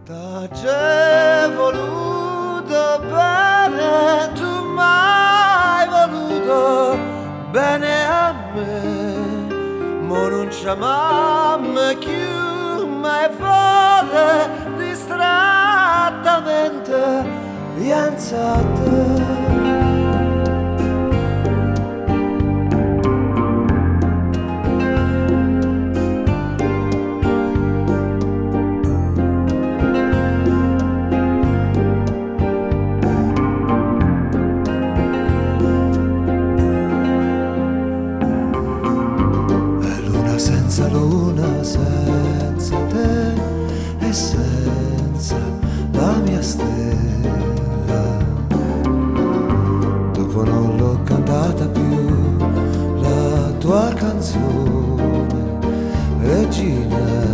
T'ha già voluto bene, tu mai voluto bene a me, ma non c'è mamma più mai fare distrattamente piensa a te. Senza luna, senza te e senza la mia stella. Dopo non l'ho cantata più la tua canzone, regina.